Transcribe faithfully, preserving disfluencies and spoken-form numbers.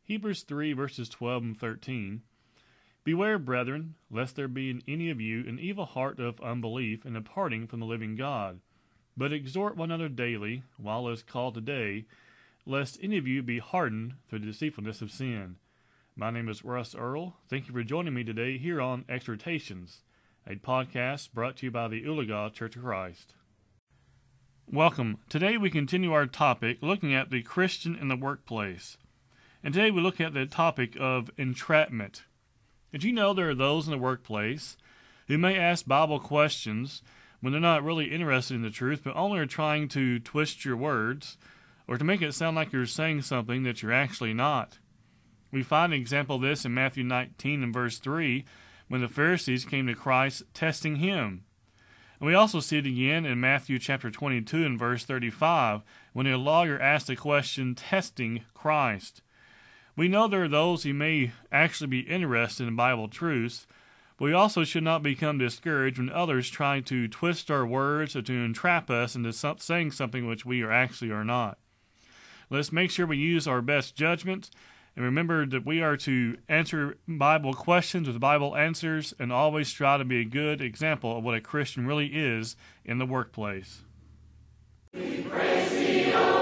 Hebrews three, verses twelve and thirteen. Beware, brethren, lest there be in any of you an evil heart of unbelief and departing from the living God. But exhort one another daily, while it is called today, lest any of you be hardened through the deceitfulness of sin. My name is Russ Earl. Thank you for joining me today here on Exhortations, a podcast brought to you by the Oologah Church of Christ. Welcome. Today we continue our topic looking at the Christian in the workplace. And today we look at the topic of entrapment. Did you know there are those in the workplace who may ask Bible questions when they're not really interested in the truth, but only are trying to twist your words or to make it sound like you're saying something that you're actually not? We find an example of this in Matthew nineteen and verse three, when the Pharisees came to Christ testing him. And we also see it again in Matthew chapter twenty-two and verse thirty-five, when a lawyer asked a question testing Christ. We know there are those who may actually be interested in Bible truths, but we also should not become discouraged when others try to twist our words or to entrap us into saying something which we are actually are not. Let's make sure we use our best judgment, and remember that we are to answer Bible questions with Bible answers and always try to be a good example of what a Christian really is in the workplace. We praise thee, O